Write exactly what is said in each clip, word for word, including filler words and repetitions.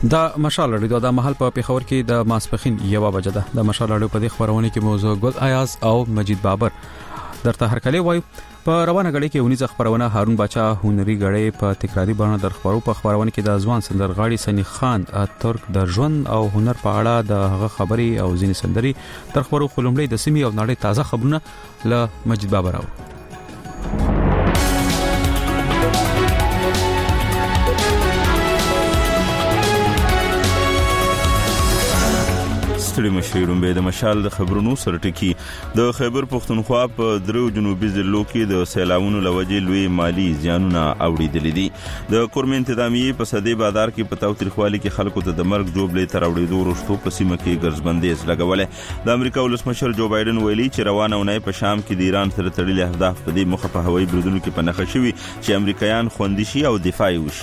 دا مشال رادیو د محل په پیښور کې د ماسپخین یو بجه ده. د مشال رادیو په دې خبرونه کې موضوع ګل ایاز او مجید بابر درته هرکلی وایو. په روانه غړي کې ونیز خبرونه هارون بچا هنري غړي په تکراری بڼه در خبرو په خبرونه کې د ځوان سندرغاړي سنی خان ترک د ژوند او هنر په اړه د هغه خبري او ځینې سندري در خبرو خلمړي د سیمې او نړۍ تازه خبرونه له مجید بابر راو. ستړي مشرون به د مشال د خبرونو سرټکی. د خیبر پښتونخوا په درو جنوبي ضلعو کې د سیلابونو لوجې لوی مالی زیانونه اوریدل دي. د کورم انتظامیه په صدې بازار کې په تاوتریخوالي کې خلکو ته د مرګ جوړلې تر اوریدو وروسته په سیمه کې ګرځبندیز لګولې. د امریکا ولسمشر جو بایدن ویلي چې روانه ونې په شام کې د ایران سره تړلي اهداف په دې مخه په هوایي بریدونو کې پنهخه شوي چې امریکایان خوندي شي او دفاع وشي.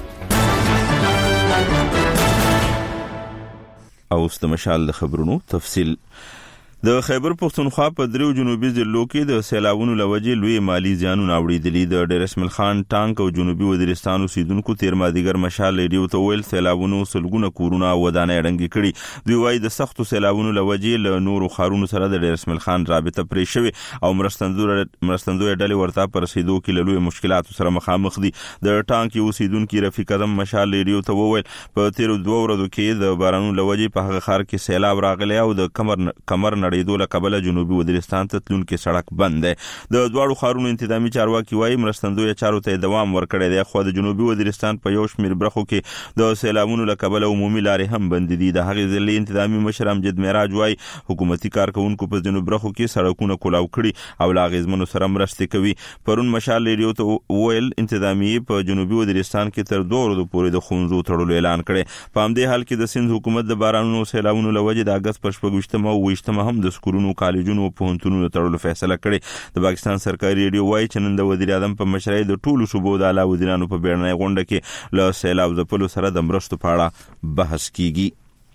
او ست مشال د خبرونو تفصیل. د خیبر پښتونخوا په درو جنوبي ضلعو کې د سیلابونو لوجې لوی مالی زیانونه اوریدلي. د ډیر اسماعیل خان ټانک او جنوبي وزیرستان اوسیدونکو تیر مازیګر مشال ریډیو ته ویل سیلابونو سلګونه کورونه ودانې ړنګې کړي. دوی وايي د سختو سیلابونو لوجې له نورو خارونو سره د ډیر اسماعیل خان رابطه پرې شوې او مرستندوی مرستندوی ډلې ورته پر رسیدو کې لوی مشکلاتو سره مخامخ دي. د ټانک اوسیدونکو رفیق اعظم مشال ریډیو ته وویل په تیر دوه ورځو کې د بارانونو لوجې په هغه خار کې سیلاب راغلی او د کمر کمر نړیدو له کبله جنوبي وزیرستان ته تلونکي سړک بند دی. د دواړو خارونو انتظامی چارواکي وايي مرستندوی چارو ته دوام ورکړی دی. خو د جنوبي وزیرستان په یو شمېر برخو کې د سیلابونو له کبله عمومي لارې هم بند دي. د هغې ضلعې انتظامی مشر امجد معراج وايي حکومتي کارکونکو په ځینو برخو کې سړکونه کولاو کړي او له اغیزمنو سره مرستې کوي. پرون مشال ریډیو ته ویل انتظامی په جنوبي وزیرستان کې تر دوه ورځې پورې د خونزو تړلو اعلان کړي. په همدې حال کې د سند حکومت د بارانونو سیلابونو له وجې د اګست په شپږویشتمه او اوویشتمه هم د سکولونو کالجونو په پوهنتونونو تړلو فیصله کړې. د پاکستان سرکاري ریډیو وايي چې نن د وزیر اعظم په مشرۍ د ټولو صوبو د اعلی وزیرانو په بیړنۍ غونډه کې له سیلاب ځپلو سره د مرستو په اړه بحث کیږي.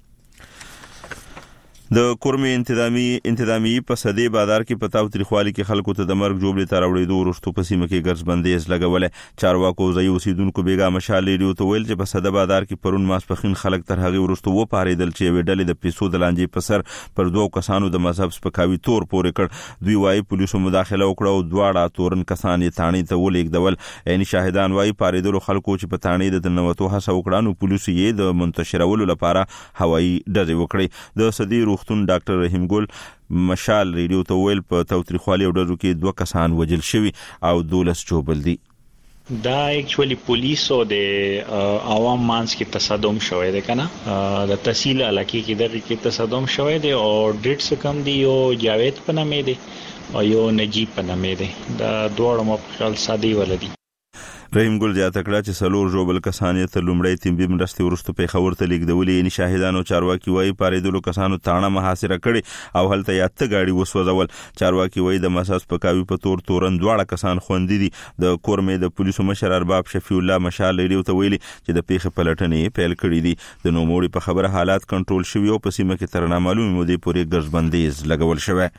د کورم انتظامی انتظامی په صدې بازار کې په تاوتریخوالي کې خلکو ته د مرګ جوړلې تر اوریدو وروسته په سیمه کې ګرځبندیز لګولې. چارواکو ځای اوسیدونکو بیګا مشال ریډیو ته ویل چې په صدې بازار کې پرون ماسپخین خلک تر هغه وروسته و پاریدل چې وې ډلې د پیسو د لانجې په سر پر دوه کسانو د مذهب سپکاوي تور پورې کړ. دوی وايي پولیسو مداخله وکړه او دواړه تورن کسان یې تانې ته ولیږدول. عیني شاهدان وايي پاریدلو خلکو چې په تانې د ننوتو هڅه وکړه نو پولیسو یې د منتشرولو لپاره هوایي ډزې وکړې. د صدې روغتون ډاکټر رحیم ګل مشال ریډیو ته ویل په تاوتریخوالي او ډزو کې دوه کسان وژل شوي او دولس جوبل دي. دا اکچولی پولیس او د عوام مانس کې تصادم شوی دی کنه د تحصیل علاقې کې دغه کې تصادم شوی دی او ډیټ څه کم دی یو جاوید په نامه دی او یو نجیب په نامه دی. دا دوه مخکل سادي ولدي. رحیم ګل زیاته کړه چې سلور جوبل کسان یې تر لومړی تیمبي مرستې وروسته پیښور ته لیږدولې. یعنې شاهدانو چارواکي وايي پارېدلو کسانو تاڼه محاصره کړې او هلته یې اته ګاډي وسوځول. چارواکي وايي د مذهب سپکاوي په تور تورن دواړه کسان خوندي دي. د کورمې د پولیسو مشر ارباب شفیع الله مشال ریډیو ته ویلي چې د پیښې پلټنې پیل کړې دي. د نوموړي په خبره حالات کنټرول شوي او په سیمه کې تر نامعلومې مودې پورې ګرځبندیز لګول شوی.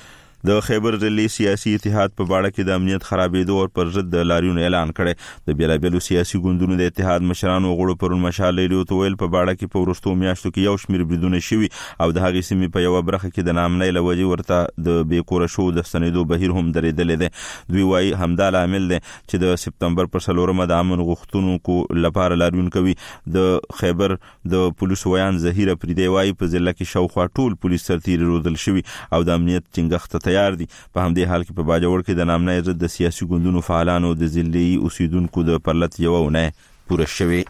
د خیبر ضلعي سیاسي اتحاد په باړه کې د امنیت خرابېدو او پر ضد د لاریون اعلان کړي. د بیلابېلو سیاسي ګوندونو د اتحاد مشرانو غړو پرون مشال ریډیو ته ویل په باړه کې په وروستو میاشتو کې یو شمېر بریدونه شوي او د هغې سیمې په یوه برخه کې د ناامنۍ له وجې ورته د بې کوره شوو د ستنېدو بهیر هم درېدلی دی. دوی وایي همدا لامل دی چې د سپتمبر پر څلورمه د امن غوښتونکو لپاره لاریون کوي. د خیبر د پولیسو ویان ظهیر افریدی وایي په ضلع کې شاوخوا ټول پولیس سرتیري روزل شوي او د امنیت ټینګښت تیار دي. په همدې حال کې په باجوړ کې د نامنۍ ضد د سیاسي ګوندونو فعالانو د ضلعي اوسیدونکو د پرلت یوه اونۍ پوره شوې.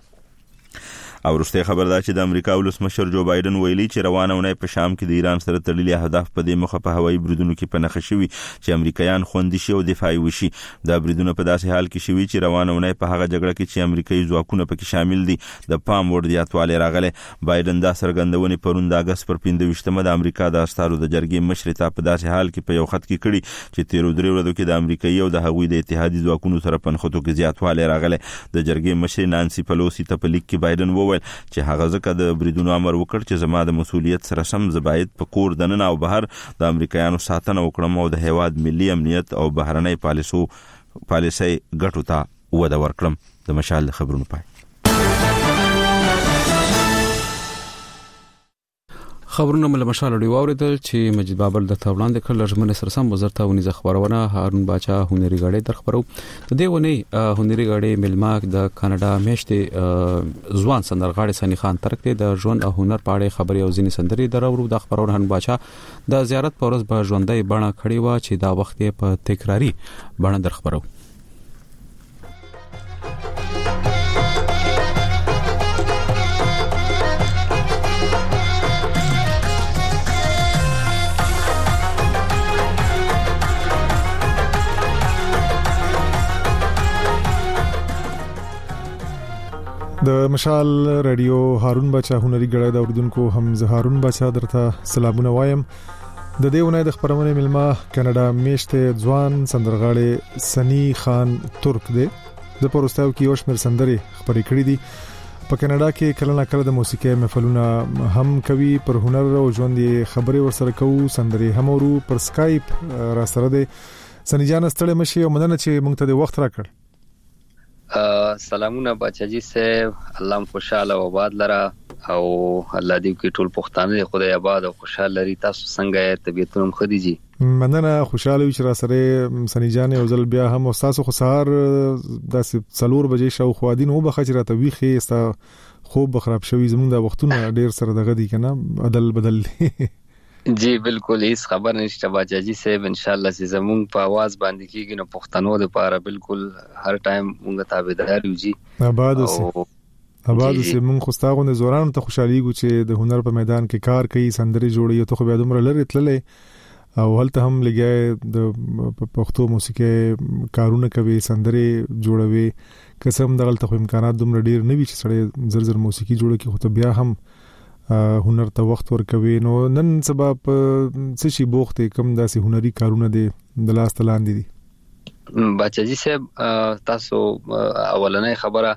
او وروستی خبر دا چې د امریکا ولسمشر جو بایدن ویلي چې روانه اونۍ په شام کې د ایران سره تړلي اهداف په دې مخه په هوایي بریدونو کې پنهخه شوي چې امریکایان خوندي شي او دفاع وشي. دا بریدونه په داسې حال کې شوي چې روانه اونۍ په هغه جګړه کې چې امریکایي ځواکونه پکې شامل دي د پام وړ زیاتوالی راغلی. بایدن دا څرګندونې پرون د اګست پر پنځه ویشتمه د امریکا د استازو د جرګې مشرې ته په داسې حال کې په یو خط کې کړي چې تیرو درې ورځو کې د امریکایي او د هغوی د اتحادي ځواکونو سره په نښتو کې زیاتوالی راغلی. د جرګې مشرې نانسي پلوسي ته په لیک کې بایدن وویل چې هغه ځکه د بریدونو امر وکړ چې زما د مسؤلیت سره سم زه باید په کور دننه او بهر د امریکایانو ساتنه وکړم او د هیواد ملي امنیت او بهرنۍ پالیسو پالیسۍ ګټو ته وده ورکړم. د مشال خبرونو پای. خبرونه مل مشال دی واوریدل چې مجید بابر د تولاند کله لجمن سرسم وزارت ونی خبرونه هارون باچا هنري غړي در خبرو د دې ونی هنري غړي ملماک د کاناډا میشته ځوان سندرغاړي سنی خان ترک د ژوند او هنر په اړه خبري او ځینې سندري درورو د خبرونه هارون باچا د زیارت پورز په ژوندۍ بڼه کړی و چې دا وخت په تکراری بڼه در خبرو. د مشال رادیو هارون باچا هنري غړي د اوردونکو هم زه هارون باچا درته سلامونه وایم. د دې ونې د خبرونه ملما کاناډا میشته ځوان سندرغاړي سنی خان ترک دی د پروستاو کې اوس مر سندري خبرې کړې دي. په کاناډا کې کله نه کله د موسیقي محفلونه هم کوي، پر هنر او ژوند خبرې ورسره کوو، سندري هم ورو پر سکایپ را سره دی. سنی جان ستړي مشي او مننه چې مونږ ته د وخت راکړ. سلامونه بچاجي صاحب، الله خوشاله او آباد لره او الله دې کې ټول پښتانه خدای آباد او خوشاله لري. تاسو څنګه طبيعتونم خديجي؟ مننه، خوشاله وي چې را سره سنی جان او زل بیا هم استاد خو سهار د څلور بجې شاو خو دین او بخښ راته وی خې استا خوب خراب شوی زمونږ د وختونه ډیر سره دغه دي کنه عدل بدل جی بالکل هیڅ خبر نشته بچاجي صاحب، ان شاء الله چې زمونږ په आवाज باندې کېږي نو پښتنو د پاره بالکل هر ټایم مونږ تابعدار یو. جی آباد اوسه، آباد اوسه. مونږ خو ستاغونه زوران ته خوشاليږو چې د هنر په میدان کې کار کوي، سندري جوړي. ته خو بیا دومره لري تللې او هلته هم لګي د پښتو موسیقي کارونه کوي، سندري جوړوي. قسم دغلت خو امکانات دومره ډیر نه وي چې سړی زر زر موسیقي جوړه کی، خو ته بیا هم هنر ته وخت ورکوي. نو نن سبا په څه شي بوخت کم داسې هنري کارونه دي د لاس تلاندې دي؟ بچاجي صاحب تاسو اولنې خبره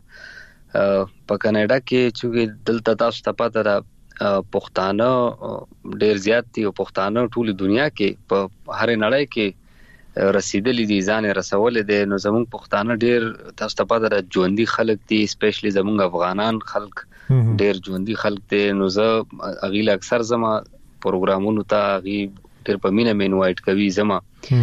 په کاناډا کې چې دلته تاسو ته پته ده پښتانه ډیر زیات دي او پښتانه ټول دنیا کې په هر نړۍ کې رسیدلې دي، ځان رسول دي. نو زموږ پښتانه ډیر تاسو ته پته ده ژوندۍ خلک دي، سپیشلی زموږ افغانان خلک ډیر ژوندۍ خلک دي. نو زه اغیل اکثر زما پروګرامونو ته غي ډیر په مینه مې انوایټ کوي زما.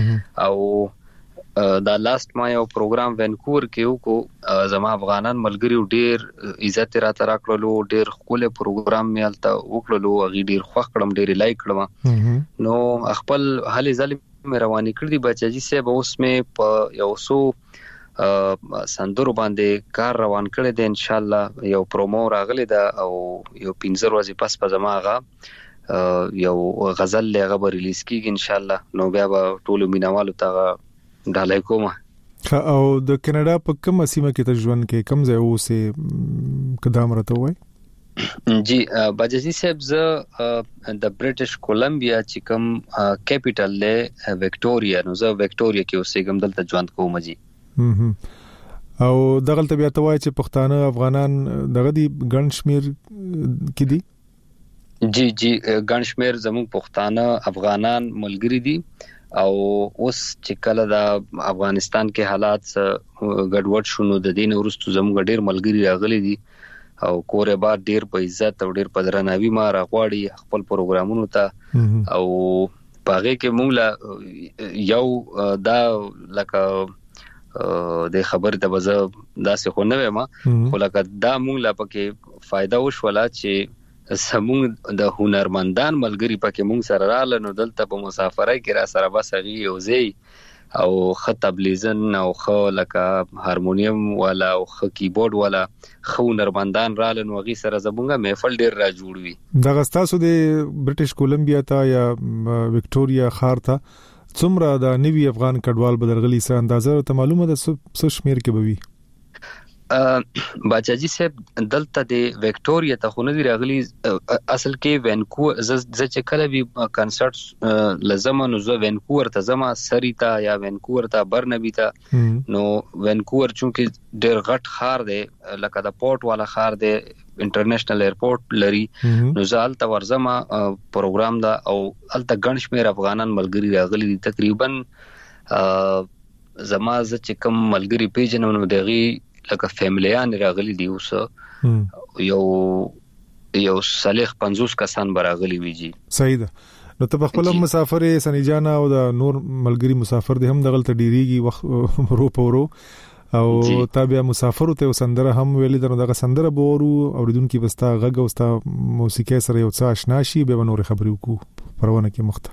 او دا لاست ما یو پروګرام وینکوور کې وکړو، زما افغانان ملګری ډیر عزت را ترا کړلو، ډیر خپل پروګرام مې الته وکړلو، غي ډیر خوښ کړم، ډیر لایک کړم. نو خپل حال ظالم مې رواني کړی دی بچاجي صاحب. اوس مې په یو سو سندرو باندې کار روان کړی دی، ان شاء الله یو پرومو راغلی دا او یو پنځه ورځې پس په زماغه یو غزل لغه به ریلیز کیږي ان شاء الله. نو بیا به ټول مینوالو ته ډالای کوم. او د کاناډا په کوم سیمه کې ته ژوند کې کوم ځای اوسې قدم راته وای؟ جی بچاجي صاحب زه د برټش کولمبیا چې کوم کیپټل له وکټوريا، نو زه وکټوريا کې اوسېږم، دلته ژوند کوم. جی او دغلت بیا ته وای چې پښتانه افغانان دغه دی ګڼ شمیر کې دي؟ جی جی ګڼ شمیر زموږ پښتانه افغانان ملګری دي. او اوس چې کله د افغانستان کې حالات ګډوډ شونه د دین ورستو زموږ ډیر ملګری راغلي دي او کورې بار ډیر په عزت او ډیر په درناوي ما راغواړي خپل پروګرامونو ته. او پاره کې مونږ لا یو دا لکه د خبرې د وزه داسې خو نه ما خو لکه دا مونږ لا پکې فائدہ وشولا چې سمون د هنرمندان ملګری پکې مونږ سره رااله. نو دلته په مسافرای کې را سره بس غي او زی او خط بلیزن او خو لکه هارمونیم والا او خ کیبورډ والا خو هنرمندان رااله. نو غي سره زبونګه محفل ډیر را جوړوي. دغه تاسو د برټش کولمبیا ته یا وکټوريا خار ته څومره د نوی افغان کډوال بدرغلی سره اندازه ته معلومه ده څه شمیر کې بوي؟ بچاجي صاحب دلته د وکټوريا ته خو نه دی راغلي، اصل کې وینکوور ز چې کله وی کنسرت لزمه نو زه وینکوور ته زما سریتا یا وینکوور ته برنبي ته. نو وینکوور چونکه ډېر غټ خار دی، لکه د پورت والا خار دی، انټرنیشنل ایرپورټ لري. نو زال ته ورزما پروګرام دا او الته ګڼ شمیر افغانان ملګری راغلي دي. تقریبا زما ز چې کوم ملګری پیژنم نو دغه لکه فیملیان راغلي دي. اوس یو یو صالح پنځوس کسان براغلي ویجی. صحیح ده. نو ته په خپل مسافر سنی جانا او د نور ملګری مسافر دي هم دغلت ډیریږي وخت رو پورو او تابع مسافر ته سندره هم ویلې درنه دغه سندره بورو اوریدونکو بستا غږ او ستا موسیقي سره یو څه آشنا شي به نور خبرې وکړو پرونه کې مخته.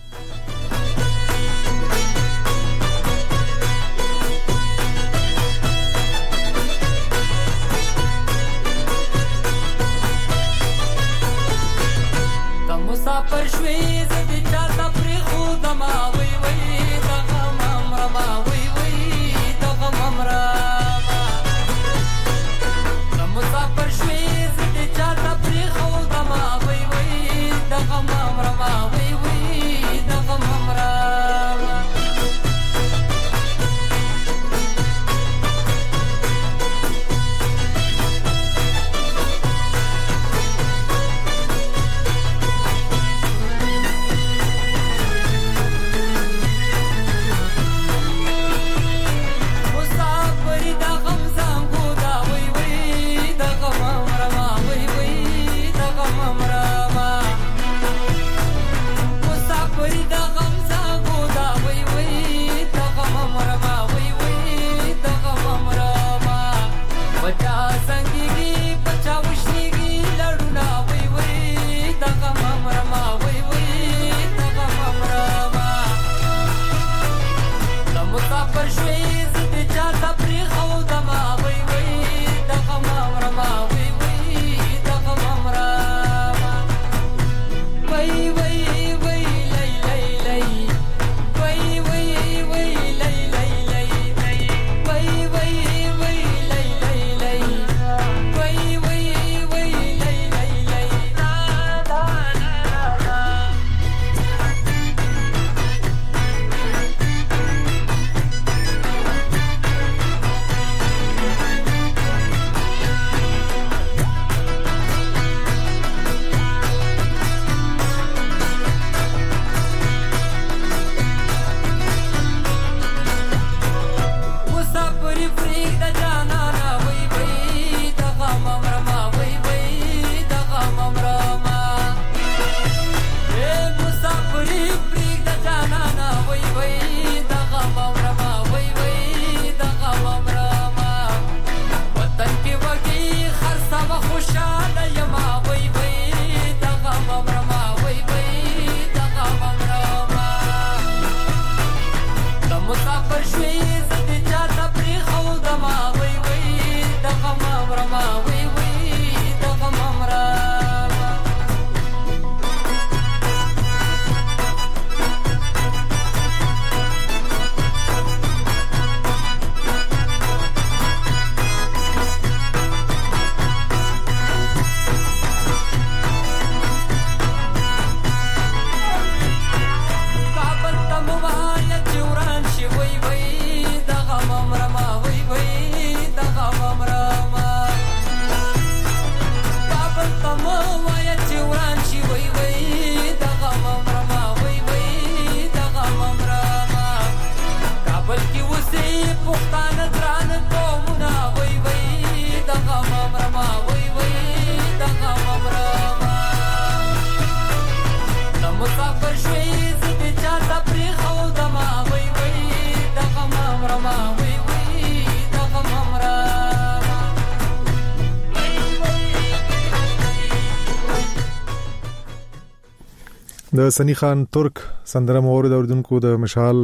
مسافر شوي زدي چاته پرې خو دما وي وي دغه ممر ما وي وي دغه ممر ما مسافر شوي زدي چاته پرې خو دما وي وي دغه ممر ما وي وي دغه ممر د سنی خان ترک سندره مورد اوردونکو د مشال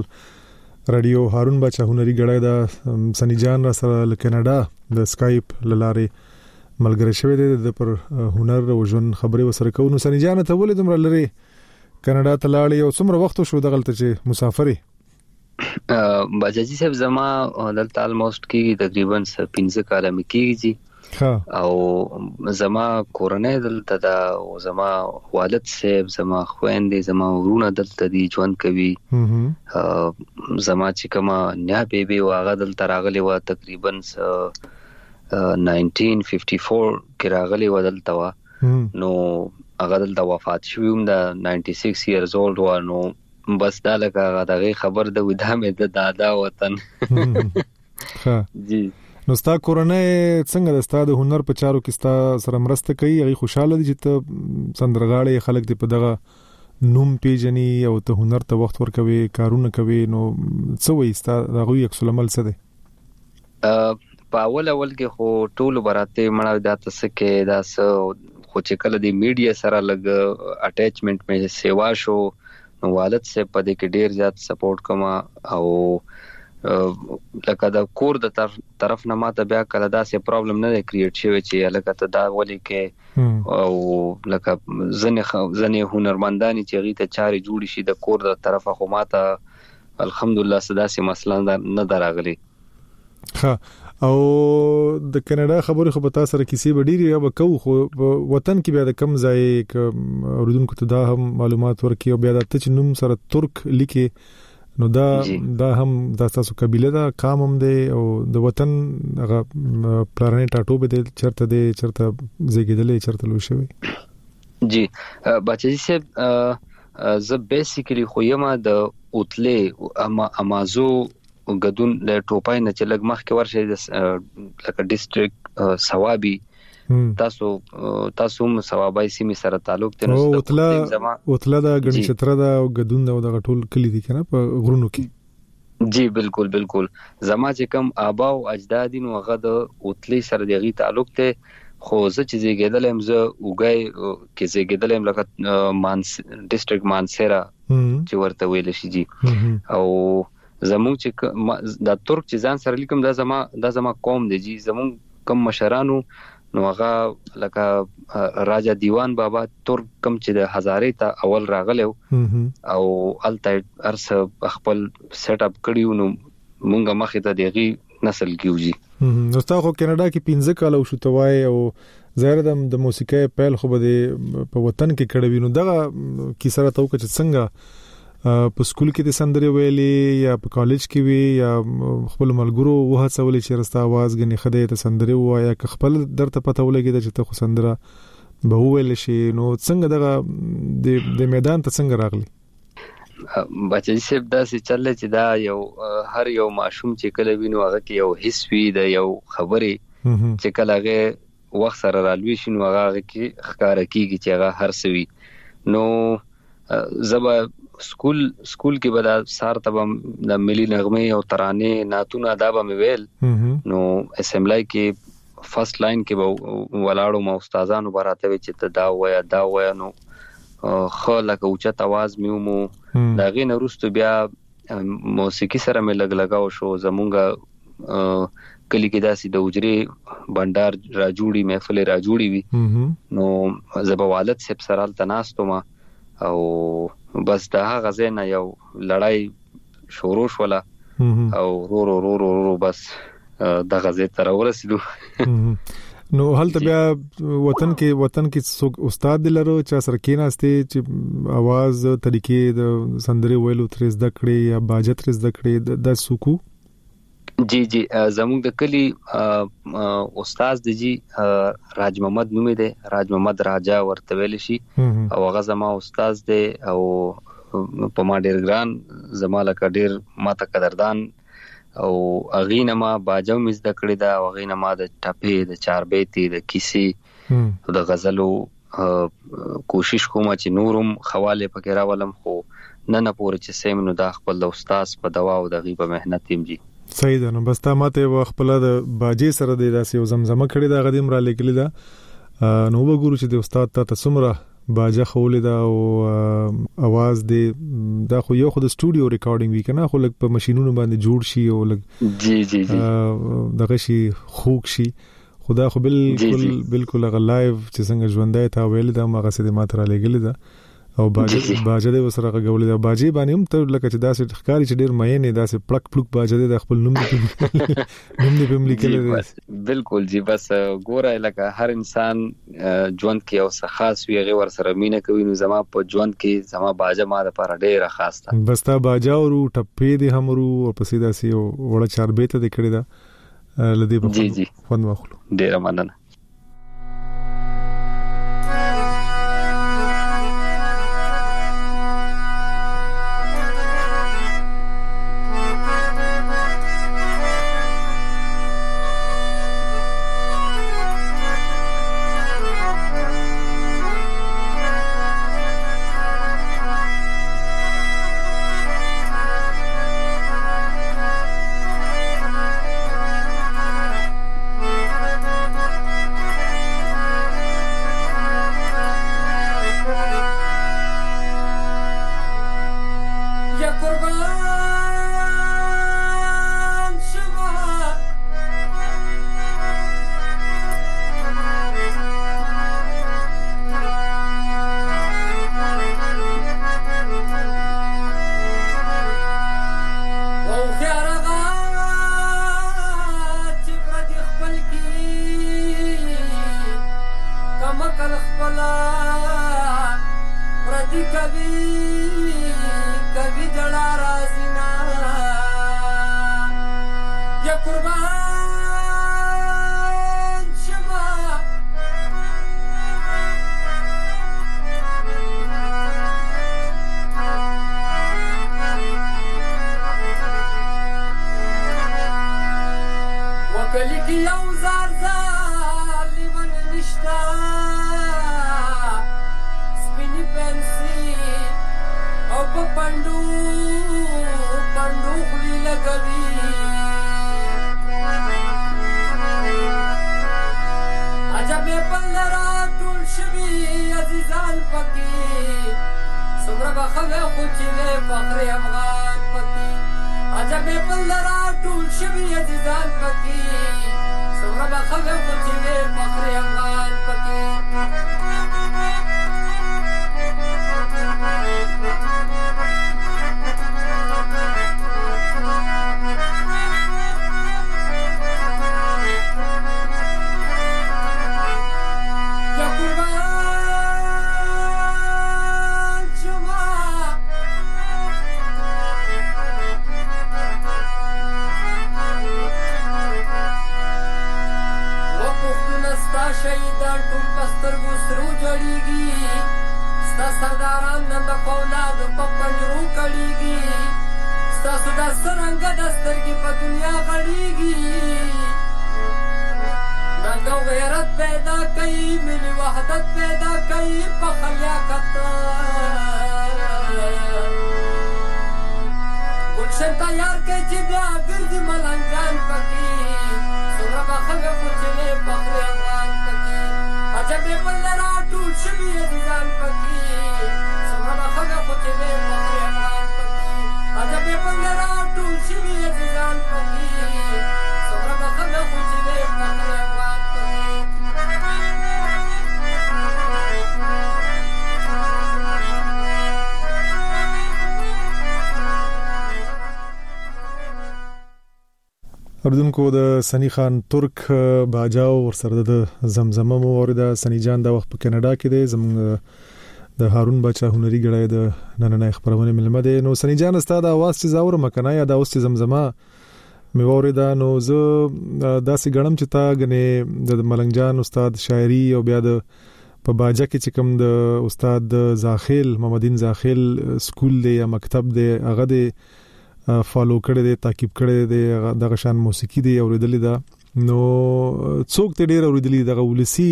رادیو هارون بچا هنري غړای د سنی جان را سره ل کینیډا د اسکایپ لاره ملګری شوی دی د پر هنر او ژوند خبرې وسره کوو. نو سنی جان ته ولې دومره لري کینیډا ته لاړې او څومره وخت شو دغلته چې مسافرې؟ باجاجي صاحب زما دلته الموست کې تقریبا پنځه کاله مې کېږي او زما کورنۍ دلته دا او زما والد صاحب زما خويندې زما ورونه دلته دي ژوند کوي. زما چې کومه نیا بیبي واغه دلته راغلی و تقریبا ناینټین ففټي فور کې راغلی و دلته وا نو هغه دلته وفات شوی هم د ناینټي سکس ایئرز اولډ و. نو بس دا لکه دغه خبر د ودا مې د دادا وطن. ها جی نو ستا کورنۍ څنګه د ستا د هنر په چارو کې ستا سره مرسته کوي؟ هغه خوشاله دي چې ته سندرغاړي خلک دې په دغه نوم پیژني او ته هنر ته وخت ورکوي کارونه کوي، نو څه وایي ستا دغه عکس العمل څه دی؟ په اول اول کې خو ټول براته مړه د تاسو کې دا څه خو چې کله د میډیا سره لګ اٹیچمنٹ مې سیوا شو نو والد سے په دې کې ډیر زیات سپورټ کما او لکه دا کور د طرف نه ماته بیا کله دا سه پرابلم نه کریټ شوی چې لکه ته دا ولي کې او لکه ځنه ځنه هنرمندانی چې غي ته چاري جوړ شي د کور د طرفه خو ماته الحمدلله صدا سه مسله نه دراغلي. ها او د کاناډا خبرې خو په تاسو سره کیسې وړي یا وکاو خو وطن کې بیا د کم ځای ک اوردونکو ته دا هم معلومات ورکي او بیا د تچ نوم سره ترک لیکي نو دا جی. دا هم د تاسو قبيله دا قام هم دی او د وطن هغه پلانټ اټو به چرته دی چرته زیګیدلې چرته لوي شوی جی بچی صاحب ز بیسیکلی خو یما د اوتلې اما امازو غدون د ټوپای نه چې لګ مخ کې ورشي د لکه ډیسټریکټ ثوابي تاسو تاسو هم ثوابای سیمه سره تعلق ته نو وتلا وتلا د غنی شتره دا غدون د ټول کلی دي کنه په غرونو کې جی بالکل بالکل زما چې کم آبا او اجداد نو هغه د اوتلی سره دغه تعلق ته خو زه چې زیګیدلم زه وګای کې زیګیدلم لکه مانس ډیسټریکټ مانسرا چې ورته ویل شي جی او زمون چې د ترک چې ځان سره لیکم دا زما دا زما قوم دی جی زمون کم مشرانو نو هغه لکه راجا دیوان بابا ترک کم چې د هزارې ته اول راغلو او الته ارس خپل سیټ اپ کړیو نو مونږه مخې ته دیغي نسل کیوږي. نو تاسو کاناډا کې پنځه کال شو توای او زهره د موسیقي پیل خو به په وطن کې کړو نو دغه کی سره تو چې څنګه په سکول کې د سندري ویلي یا په کالج کې وی یا خپل ملګرو وهڅولې چې راستا आवाज غني خدای ته سندري وایا ک خپل درته پته ولګي چې ته خو سندره به ویل شي نو څنګه دغه د میدان ته څنګه راغلی؟ بچی صاحب دا چې چل چې دا یو هر یو معشوم چې کله وینو هغه کې یو حس وی د یو خبري چې کله هغه وخت سره رالوي شنو هغه کې ښکار کیږي چې هغه هر سوي نو زبا سکول سکول کې به دا سار تبم د ملي نغمه او ترانه ناتونه ادب مې ویل نو اسمبلی کې فرست لاین کې به ولاړو مو استادانو براته چې ته دا ویا دا ویا نو خو لکه اوچت आवाज میومو دا غي نورستو بیا موسیقي سره مې لګ لگاو شو زمونږه کلی کې داسې د وجري بندر را جوړي محفل را جوړي وي نو زبوالد سپ سرال تناستو ما او بس دا غزه نه یو لړای شروع شولا او رو رو رو رو, رو بس دا غزه تر ورسېدو نو هلته بیا وطن کې وطن کې استاد دلرو چې سره کېناستي چې आवाज طریقې د سندري ویلو ترز دکړي یا باجت ترز دکړي د سکو جی جی زموږ د کلی استاد د جی راج محمد نومې دی راج محمد راجا ورته ویل شي او هغه زما استاد دی او په ما ډیر ګران زما لکه ډیر ماته قدردان او اغینه ما باجو مز د کړی دا اغینه ما د ټپې د چار بیتي د کیسي د غزلو کوشش کوم چې نورم حواله پکې راولم خو نه نه پوره چې سیم نو د خپل د استاد په دوا او د غیبه مهنت تیم جی صحیح ده. نو بس تا ماته وخپل د باجې سره د داسې یو زمزمه کړی دا غدیم را لیکلی دا نو وګورو چې د استاد ته تسمره باجه خولې دا او आवाज دی دا خو یو خو د سټوډیو ریکارډینګ وی کنه خو لګ په ماشينونو باندې جوړ شي او لګ جی جی جی دغه شي خوک شي خدا خو بالکل بالکل غ لایو چې څنګه ژوندای تا ویل دا مغه سده ماته را لیکلی دا او باجه باجه د وسره غولې دا باجه باندې هم ته لکه چې داسې ښکاری چې ډیر مې نه داسې پلک پلک باجه د خپل نوم نوم دې په لیکل دي بالکل جی بس ګوره لکه هر انسان ژوند کې او څه خاص وي غي ور سره مینه کوي نو زما په ژوند کې زما باجه ما لپاره ډیره خاص ده بس تا باجه او ټپې دې همرو او پسې داسې وړه چاربېته دې کړی دا لدی په جی جی فن واخلو ډیره مننه اردوونکو د سنی خان ترک باجاو ورسره د زمزمه مو ورده سنی جان د وخت په کینیډا کې دی زموږ د هارون بچا هنري غړای د نننۍ خبرونه ملمه دی. نو سنی جان ستاسو د आवाज چې زاور مکنه یا د اوس زمزمه مې ورده نو زه داسې غړم چې تا غنې د ملنګ جان استاد شاعري او بیا د په باجا کې چې کوم د استاد زاخیل محمدین زاخیل سکول دی یا مکتب دی هغه دی فالو کړی دی تعقیب کړی دی دغه شان موسیقي دی اوریدلې ده نو څوک ته ډیر اوریدلې دغه ولسی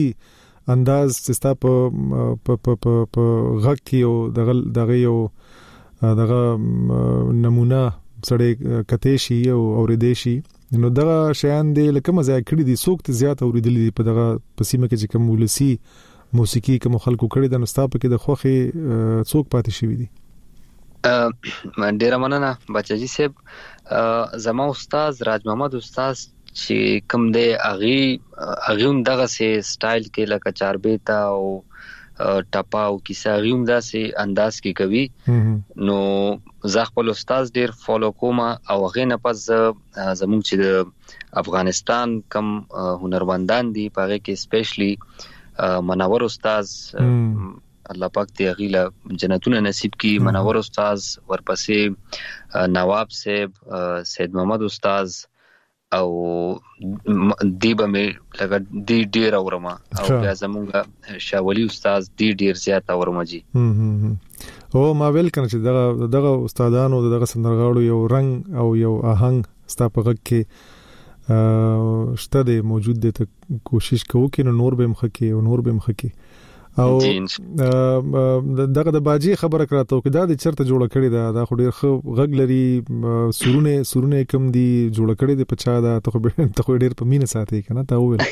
انداز چې ستا په په په په غږ کې او دغه دغه یو دغه نمونه سړی کته شي او اوریدې شي نو دغه شیان دی لکه مزه کړی دي څوک ته زیات اوریدلې په دغه پسیمه کې چې کوم ولسی موسیقي کوم خلکو کړی د نستا په کې د خوخي څوک پاتې شوی دي. ډیره مننه بچاجي صاحب زما استاد راج محمد استاد چې کوم دی اغي اغيوم دغه سي سټایل کې لکه چاربیتا او ټپا او کیسه اغيوم داسې انداز کې کوي نو زه خپل استاد ډیر فالو کوم او هغه نه پس زموږ چې د افغانستان کم هنرمندان دي پاره کې سپیشلی منور استاد الله پاک دې غیله جنتونه نصیب کی منور استاد ورپسې نواب صاحب سید محمد استاد او دیبه مې لګ دی ډیر اورما او بیا زمونږ شاولی استاد دی ډیر زیات اورما جی او ما ویل کنه چې دغه دغه استادانو دغه سندرغاړو یو رنگ او یو آهنګ ستاپغه کې شته دی موجود دی ته کوشش کوو کې نور به مخکې او نور به مخکې او دغه د باجی خبره کراته او دا د چرته جوړ کړی دا د خو ډیر خو غږ لري سورونه سورونه کم دي جوړ کړی د پچا دا ته ته ډیر په مینه ساتي کنه تا ویل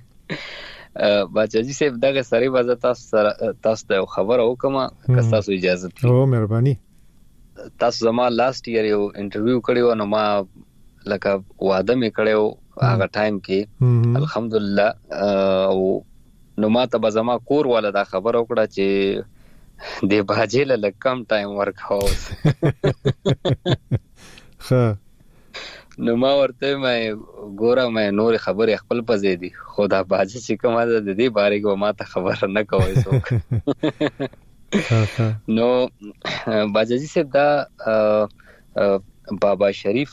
باجی صاحب دغه سری وځه تاسو تاسو ته خبر او کومه که تاسو اجازه او مهرباني تاسو زما لاست ایئر یو انټرویو کړیو نو ما لکه واده مې کړیو هغه ټایم کې الحمدلله او نو ما ته به زما کور والا دا خبر وکړه چې د باجې له کم ټایم ورکاو ها نو ما ورته مې ګوره مې نور خبرې خپل پځې دي خدا باجې چې کومه د دې باره کې ما ته خبر نه کوي څوک نو باجې صاحب دا بابا شریف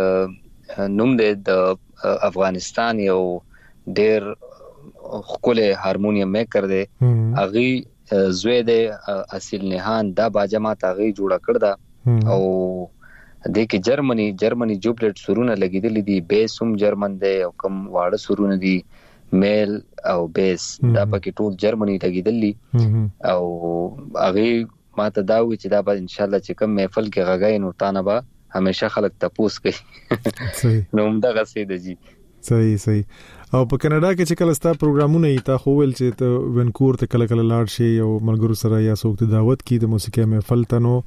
نوم د افغانستان یو ډېر خپل هارمونیم میکر دی اغي زوی دی اصل نهان دا باجه ما ته غي جوړه کړ دا او د کې جرمني جرمني جوبلټ سرونه لګیدل دي بیس هم جرمن دی او کوم واړه سرونه دي میل او بیس دا پکې ټول جرمني لګیدل دي او اغي ما ته دا وی چې دا به ان شاء الله چې کوم محفل کې غږای نو تانه به همیشه خلک تپوس کوي صحیح نو دا غسې د جی صحیح صحیح او په کینیډا کې چې کله ستا پروګرامونه ای تا خو ول چې ته ونکور ته کله کله لاړ شي او ملګرو سره یا څوک ته دعوت کی د موسیقي محفل ته نو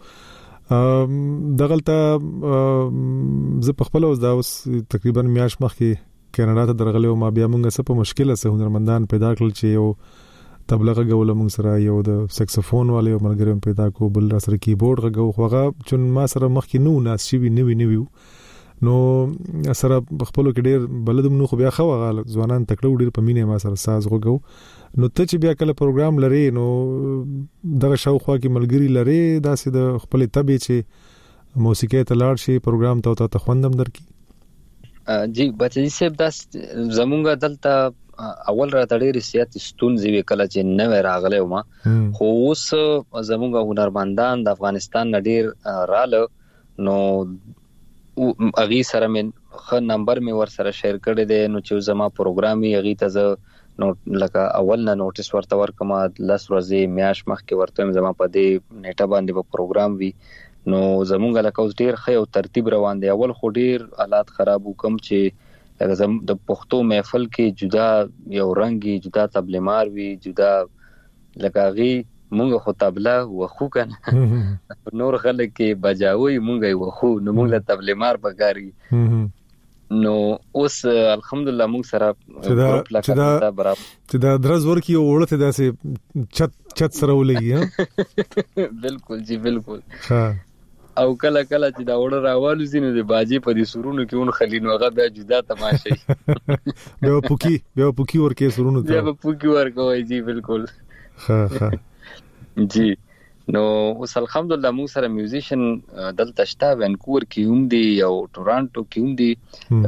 دغلته ز په خپل اوس دا اوس تقریبا میاش مخکې کینیډا ته درغله او ما بیا موږ څه په مشکله سه هنرمندان پیدا کړل چې یو تبلغه غول موږ سره یو د سکسفون والے ملګرو پیدا کو بل سره کیبورډ غو خوغه چون ما سره مخکې نو ناس شي نوی نوی نو سره خپل کې ډیر بلدم نو خو بیا خو غال ځوانان تکړه ډیر په مینه ما سره ساز غو نو ته چې بیا کله پروګرام لري نو دغه شاوخوا کې ملګری لري داسې د خپل تبي چې موسیقي ته لاړ شي پروګرام ته ته خوندم درکې جی بچی صاحب داس زمونږ دلته اول را تړي رسیات ستونزې وکړه چې نو راغله ما خو اوس زمونږ هنرمندان د افغانستان نډیر رااله نو اغي سره من خ نمبر می ور سره شیر کړی دی نو چې زما پروګرامي اغي ته نو لکه اول نه نوټیس ورته ورکما لس ورځې میاش مخکې ورته زما په دې نیټه باندې په پروګرام وی نو زمونږ لکه اوس ډیر خې او ترتیب روان دی اول خو ډیر حالات خراب وکم چې زم د پښتو محفل کې جدا یو رنگي جدا تبلیمار وی جدا لکه غي مونږ خو تبله وخو کنه نور خلک کې بجاوي مونږ یې وخو نو مونږ له تبلیمار بګاری نو اوس الحمدلله مونږ سره ګروپ لکه دا برابر چې دا درز ورکی وړته داسې چت چت سره ولګي بالکل جی بالکل ها او کله کله چې دا وړه راوالو زینو د باجی په دې سرونو کې اون خلینو هغه بیا جدا تماشې بیا پوکی بیا پوکی ورکه سرونو ته بیا پوکی ورکوي جی بالکل ها ها جی نو اوس الحمدلله موږ سره میوزیشن دلته شته وانکوور کې هم دی او ټورانټو کې هم دی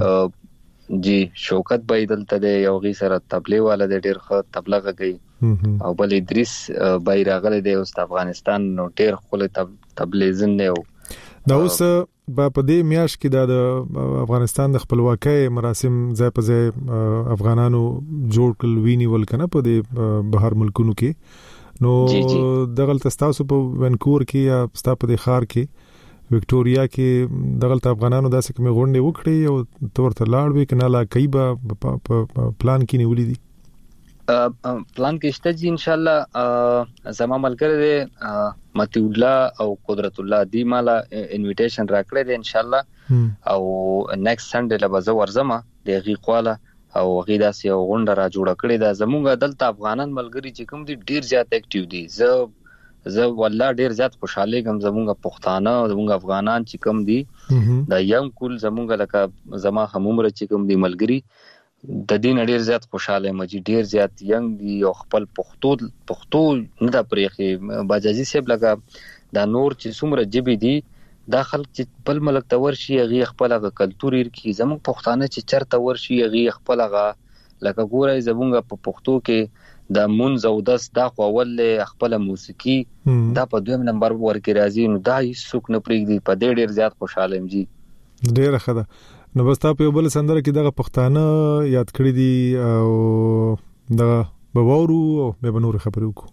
جی شوکت بای دلته دی یو غي سره تبلیغ والا د ډیر ښه تبلیغ کوي او بل ادریس بای راغله دی اوس افغانستان نو ډیر خپل تبلیغ نه و دا اوس په دې میاش کې د افغانستان د خپلواکۍ مراسم ځای په ځای افغانانو جوړ کړل ویني ولکنه په دې بهر ملکونو کې نو دغلت تاسو په وانکوور کې یا تاسو په خار کې وکټوريا کې دغلت افغانانو داسې کومه غونډه وکړي او تورته لاړ وی کنه لا کایبه پلان کې نیولې دي پلان کې شته جی ان شاء الله زما ملګری دی متی الله او قدرت الله دی مالا انویټیشن راکړی دی ان شاء الله او نیکست سنډے له بازه ورزمه دغه قواله او غیدا سي غونډه را جوړه کړې ده زموږ دلته افغانان ملګری چې کوم دي ډیر زیات اکټیو دي زه زه والله ډیر زیات خوشاله کوم زموږ پښتانه زموږ افغانان چې کوم دي دا یم کول زموږ لکه زما همومره چې کوم دي ملګری د دین ډیر زیات خوشاله مجي ډیر زیات ینګ دي او خپل پښتو پښتو نه د پرېخي باجازي صاحب لکه دا نور چې څومره جبي دي داخل چې بل ملک تور شي غي خپل غ کلتوري کې زموږ پښتانه چې چرته ور شي غي خپل غ لکه ګورای زموږ په پښتو کې د مونږ او داس دا خپل خپل موسیقي دا په دویم نمبر ورکې راځي نو دا هیڅ څوک نه پرېږدي په دې ډیر زیات خوشاله یم جی ډیر ښه ده نو بس تاسو په بل سندره کې دغه پښتانه یاد کړی دي او دغه بوورو او به نور خبرو کو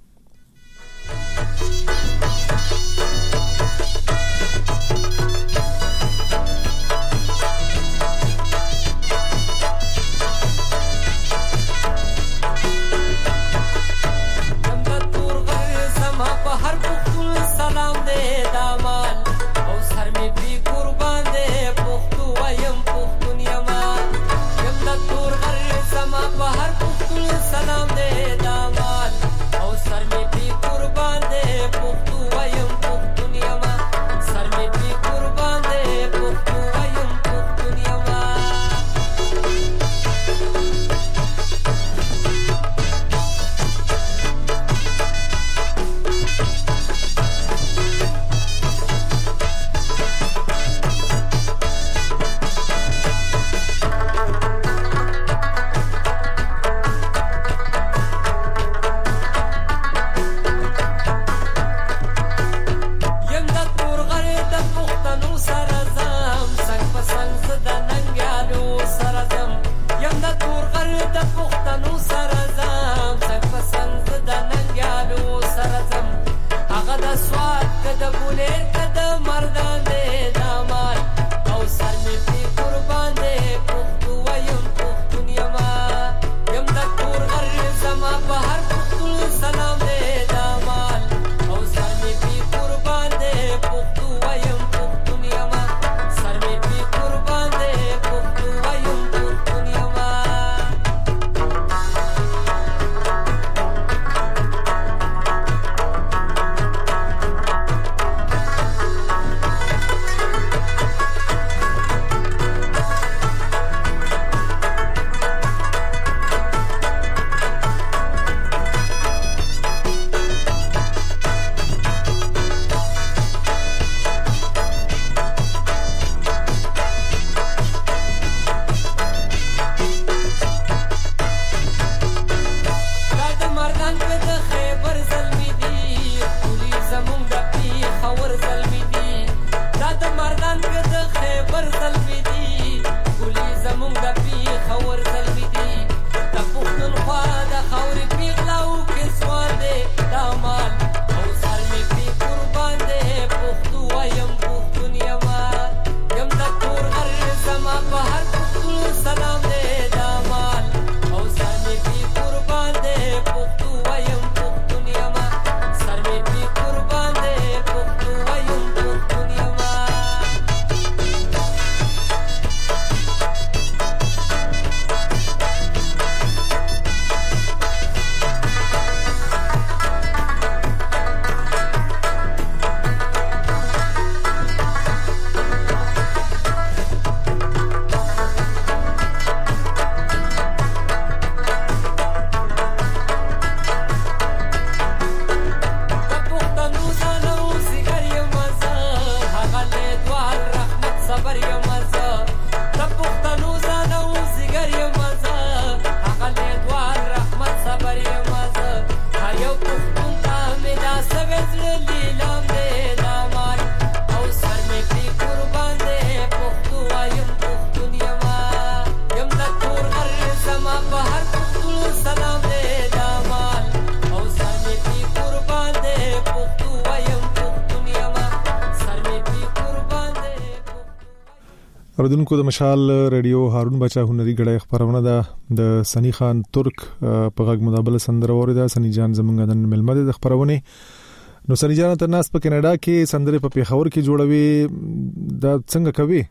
صبر یم مزه د پښتنو زانه او زیګر یم مزه هغه لیدوال رحمت صبر یم مزه هر یو پښتون ته مې دا سوي زړه لیلام دی دا مال او سر مې پرې قربان دی پښتو وایم پښتون یم یم د ټول غر زما په هر پښتون سلام دی دا مال او سر مې پرې قربان دی پښتو وایم پښتون یم سر مې پرې قربان دی. اوردونکو د مشال رادیو هارون بچا هنري غړې خبرونه ده د سنی خان ترک په غږ مدابله سندره وریده. سنی جان زمونږ د ملمد د خبرونه نو سنی جان تر ناس په کینیډا کې سندره په پیښور کې جوړوي دا څنګه کوي؟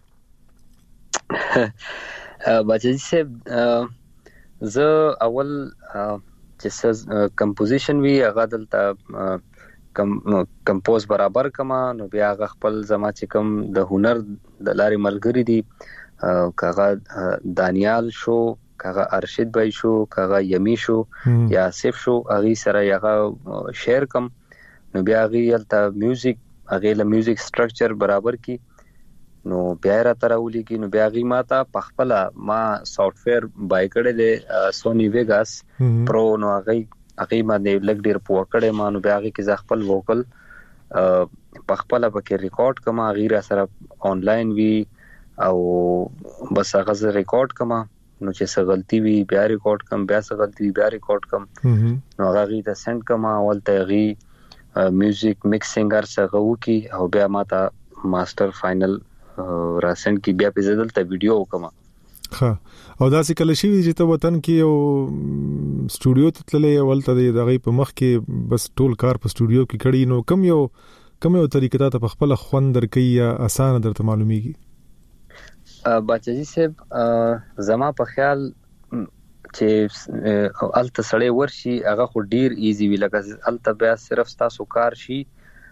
بچی صاحب زه اول چې کمپوزیشن وی هغه دلته کم کمپوز برابر کما نو بیا هغه خپل زما چې کوم د هنر د لارې ملګری دي کاغه دانیال شو کاغه ارشد بای شو کاغه یمی شو یا آصف شو هغه سره هغه شیر کم نو بیا هغه ته میوزیک هغه له میوزیک سټرکچر برابر کی نو بیا را تراولي کی نو بیا هغه ماته پخپل ما سافټویر بای کړل له سونی ویګاس پرو نو هغه هغه باندې لګ ډیر پوه کړې ما نو بیا هغه کې ځ خپل ووکل پخپل پکې ریکارډ کما غیر سره آنلاین وی او بس هغه ریکارډ کما نو چې څه غلطي وی بیا ریکارډ کم بیا څه غلطي وی بیا ریکارډ کم نو هغه ته سند کما ولته غي میوزیک میکسینګر څنګه وکي او بیا ماته ماستر فائنل را سند کی بیا په زدل ته ویډیو وکما. ها او دا څه کله شي چې ته وطن کې یو سټوډیو ته تللې ولته د دغه په مخ کې بس ټول کار په سټوډیو کې کړی نو کم یو کم یو طریقه ته خپل خوندر کوي یا اسانه درته معلومیږي؟ بچی صاحب زما په خیال چې الته سړی ورشي هغه خو ډیر ایزی وی لکه الته بیا صرف تاسو کار شي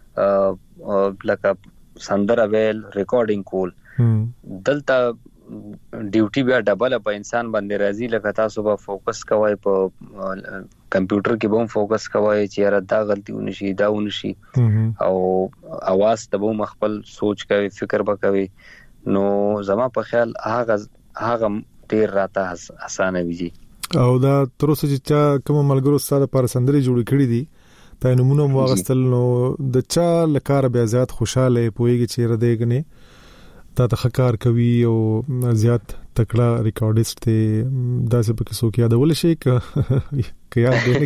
لکه سندره ویل ریکارډینګ کول دلته ډیوټي بیا ډبل په انسان باندې راځي لکه تاسو به فوکس کوئ په کمپیوټر کې به هم فوکس کوئ چې را دا غلطي ونشي دا ونشي او اواز ته به مخبل سوچ کوي فکر به کوي نو زما په خیال هغه هغه ډیر راته اسانه وي. او دا تر اوسه چې کوم ملګرو سره پر سندري جوړ کړی دي تا نمونه واغستل نو د چا لکار بیا زیات خوشاله پويږي چې را دیګنه دا د خکار کوي او زیات تکړه ریکارډیست ته داسې په کیسو کې یادول شي ک یاد دی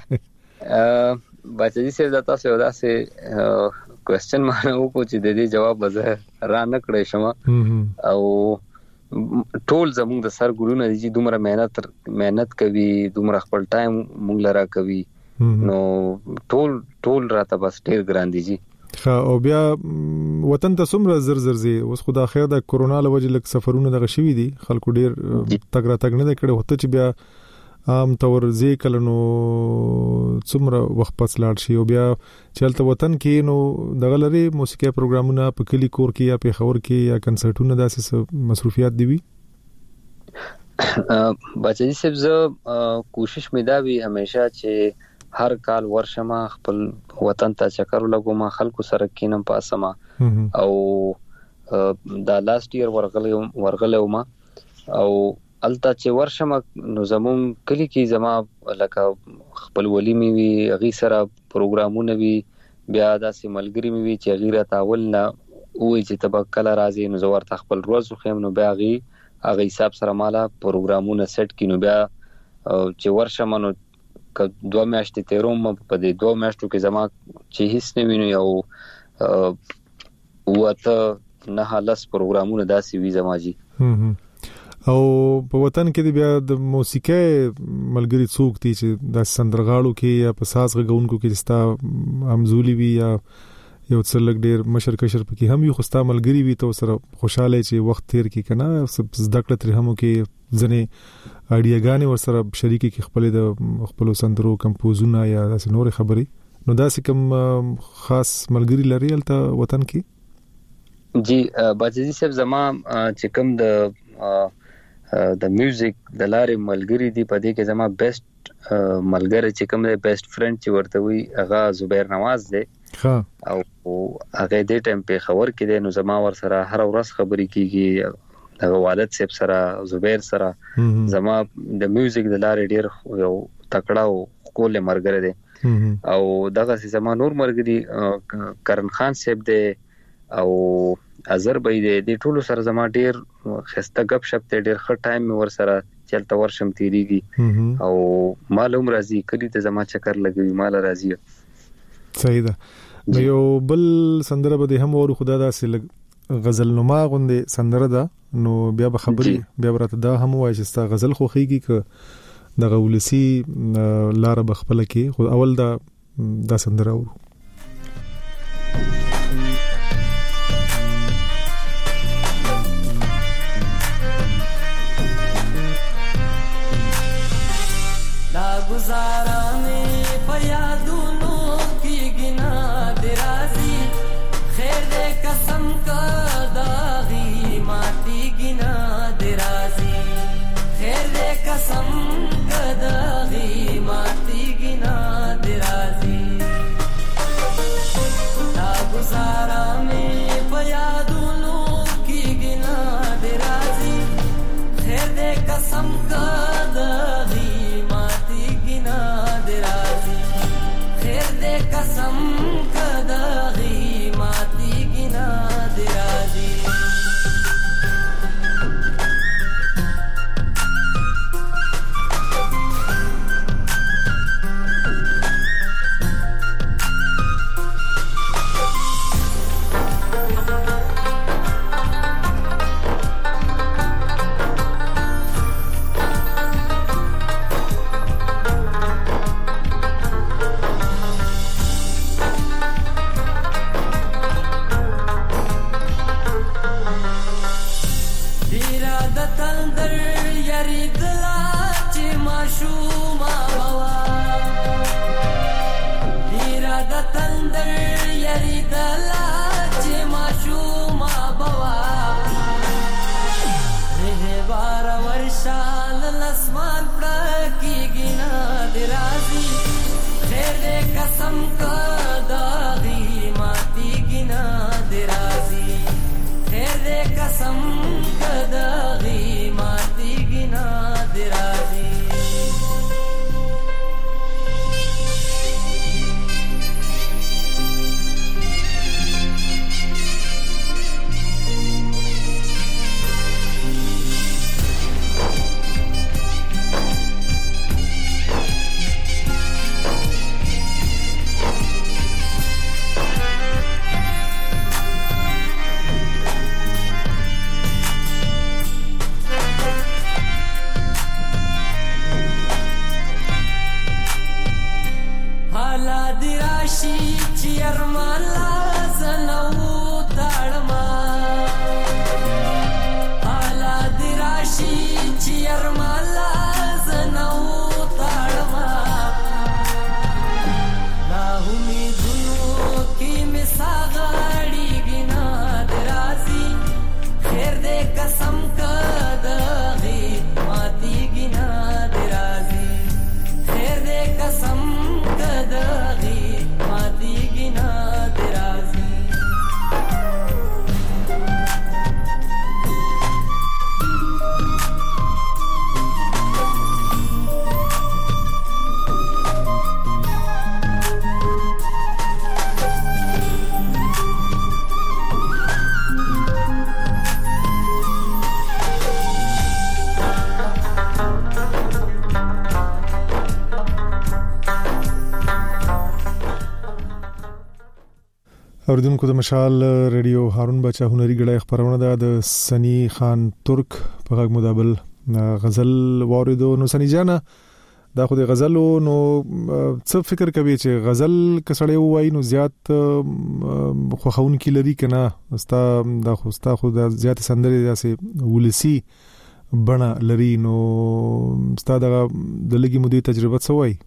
کې بچی سره دا تاسو داسې کوېسچن مانو کو چې د دې جواب وزه را نه کړې شمه او ټول زموږ د سر ګورونه دي چې دومره مهنت مهنت کوي دومره خپل ټایم مونږ لرا کوي نو ټول ټول راته بس ډیر ګران دي جی. او بیا وطن ته څومره زر زر زی اوس خدا خیر د کورونا لوجه لک سفرونه دغه شوی دي خلکو ډیر تګ را تګ نه کړي هوته چې بیا عام تور زی کله نو څومره وخت پس لاړ شي او بیا چلته وطن کې نو دغه لري موسیقي پروګرامونه په کلی کور کې یا په خبر کې یا کنسرټونه داسې مصروفیات دي وي؟ بچی صاحب زه کوشش مې دا وی همیشه چې هر کال ورشمه خپل وطن ته چکر لګوم خلکو سره کینم پاسما او دا لاست ایئر ورغله ورغله ما او الته چې ورشمه نو زمون کلی کې زما لکه خپل ولی می وی غي سره پروګرامونه وی بیا داسې ملګری می وی چې غیره تاول نه وې چې تبکل راځي نو زور خپل روز خو نو بیا غي هغه حساب سره مالا پروګرامونه سیټ کینو بیا چې ورشمه نو ک دوه میاشتې تیروم په دې دوه میاشتو کې زما چې هیڅ نه ویني او وته نه لس پروګرامونه داسې وی زما جی. او په وطن کې بیا د موسیقي ملګری څوک دي چې د سندرغاړو کې یا په ساز غونکو کې ستا همزولي وي یا یو څل لګ ډیر مشر کشر پکې هم یو خستا ملګری وي ته سره خوشاله چې وخت تیر کی کنه زده کړه تر همو کې ځنه اړیاګانې ور سره شریکي کې خپل د خپل سندرو کمپوزونه یا داسې نور خبري نو داسې کوم خاص ملګری لري الته وطن کې؟ جی باجی صاحب زما چې کوم د د میوزیک د لارې ملګری دی په دې کې زما بیسټ ملګری چې کوم دی بیسټ فرند چې ورته وي هغه زبیر نواز دی ها او هغه دې ټیم په خبر کې دی نو زما ور سره هر ورځ خبرې کیږي د والد صاحب سره زبیر سره زما د میوزیک د لارې ډیر یو تکړه او کول مرګره دی او دغه زما نور مرګري کرن خان صاحب دی او ازر بې دې د ټولو سره زما ډیر خسته غب شپ ته ډیر ښه ټایم ور سره چلته ورشم تیریږي او معلوم راځي کلی ته زما چکر لګوي مال راځي صحیح ده نو یو بل سندره به هم ور خدا دا سل غزل نما غوندې سندره ده نو بیا به خبرې بیا برته دا هم وایي چې ستا غزل خوخيږي ک د غولسی لار بخپل کې خو اول دا دا سندره ورو गुजारा में पयादूनो की गिना दराजी खैर दे कसम का दागी माटी गिना दराजी खैर दे कसम का दागी माटी गिना दराजी ना गुजारा में पयादूनो की गिना दराजी खैर दे कसम का दागी कसम कदागी माती गिना दराजी اوریدونکو د مشال ریډیو هارون بچا هنري غړای خبرونه ده د سنی خان ترک په غږ مدابل غزل واردو نو سنی جانا دا خو د غزلو نو څه فکر کوي چې غزل کسړې وای نو زیات خو خون کی لري کنه استا دا خو استا خو د زیات سندري داسې ولسی بنا لري نو استا د لګي مودي تجربه څه وای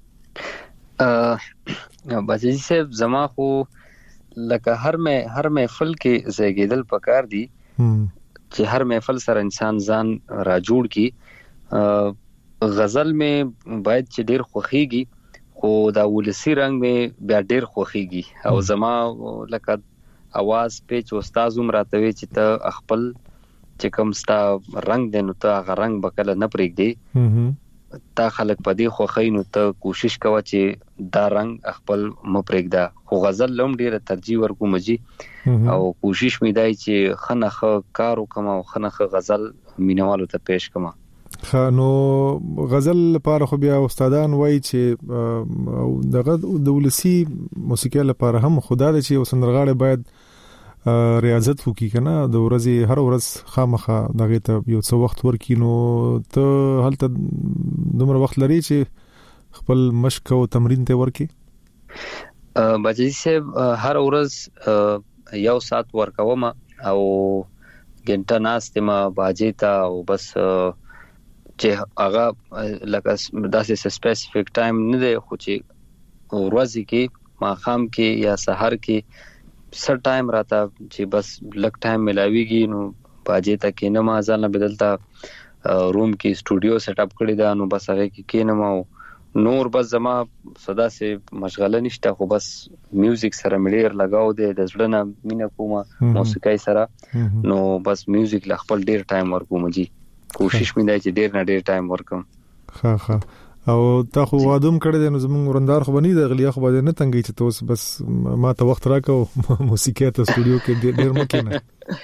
ا بچی صاحب زما خو لکه هر مې هر محفل کې زیږیدل پکار دي چې هر محفل سره انسان ځان را جوړ کی غزل مې باید چې ډیر خوخيږي خو دا ولسی رنگ مې بیا ډیر خوخيږي او زما لکه आवाज پیچ استاد هم راتوي چې ته خپل چې کوم ستا رنگ دی نو ته هغه رنگ بکله نه پرېږدي تا خلک په دې خوخی نو ته کوشش کوه چې دا رنگ خپل مپرېږده خو غزل لوم ډیره ترجیح ورکوم جی او کوشش مې دی چې خنخه کار وکم او خنخه غزل مینوالو ته پیش کما نو غزل لپاره خو بیا استادان وایي چې دغه د ولسی موسیقي لپاره هم خدا دې چې وسندرغاړي باید ریاضت وکي کنه د ورځې هر ورځ خامخه دغه ته یو څو وخت ورکې نو ته هلته دومره وخت لري چې خپل مشق او تمرین ته ورکې بچی صاحب هر ورځ یو ساعت ورکوم او ګنټه ناستم باجې ته او بس چې هغه لکه داسې سپیسیفیک ټایم نه دی خو چې ورځ کې ماخام کې یا سحر کې سر ټایم راته چې بس لک ټایم ملاويږي نو باجې ته کې نه ما ځان بدلتا روم کې سټوډیو سیټ اپ کړی دا نو بس هغه کې کې نه ما نور بس زما صدا سي مشغله نشته خو بس میوزیک سره ملیر لگاو دی د زړه نه مینا کومه موسیقي سره نو بس میوزیک ل خپل ډیر ټایم ورکوم جی کوشش مې دی چې ډیر نه ډیر ټایم ورکم ها ها او تا خو وادوم کړی دی نو زمونږ ورندار خو بنی د غلیا خو باندې نه تنګی چې توس بس ما ته وخت راکو موسیقي ته سټوډیو کې ډیر مکینه